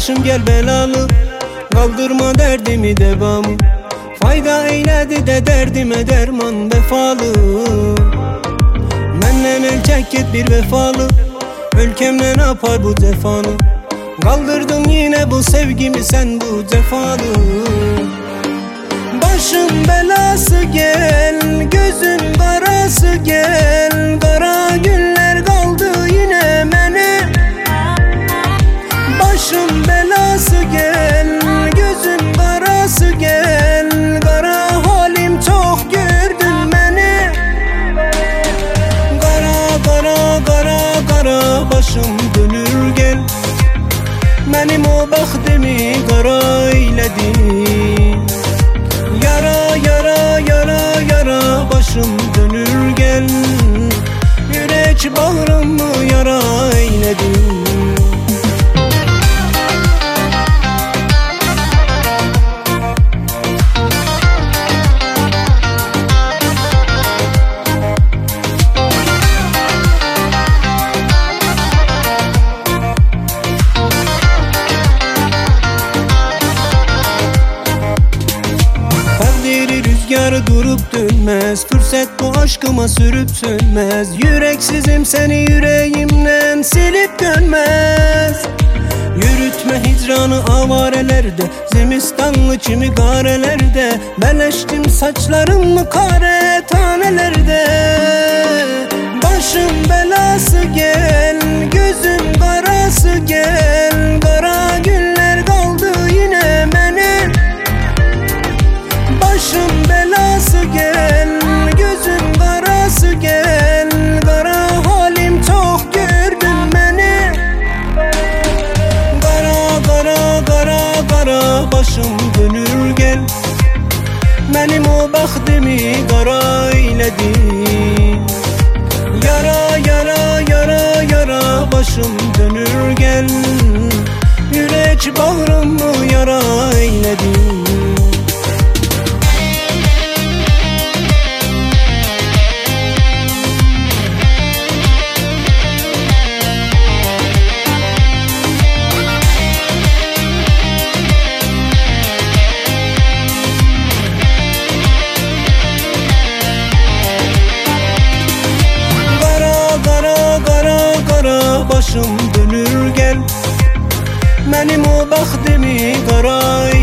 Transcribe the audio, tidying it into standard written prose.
başım gel belalı, kaldırma derdimi devamı. Fayda eyledi de derdime derman vefalı. Menden el çek git bir vefalı, ülkemle ne yapar bu cefanı? Kaldırdın yine bu sevgimi sen bu cefalı. Başım belası gel, gözüm karası gel, kara günler kaldı yine mene. Başım belası gel, gözüm karası gel, kara halim çok gördün beni. Kara kara kara kara başım dönür gel, benim o bahtimi kara eyledin. Yara yara yara yara başım dönür gel, yürek bağrımı yara eyledin. Rüzgarı durup dönmez, fırsat bu aşkıma sürüp sönmez. Yüreksizim seni yüreğimden silip dönmez. Yürütme hicranı avarelerde, zimistanlı çimi garelerde. Beleştim saçlarımı kare tanelerde. Başım belası gel, gözüm karası gel, kara günler kaldı yine benim. Başım belası gel, gözüm karası gel, kara halim çok gördün beni. Kara kara kara kara başım dönür gel, benim o bahtimi kara eyledin. Yara yara yara yara başım dönür gel, yürek bağrımı yara eyledin. Başım dönür gel, benim o bahtimi kara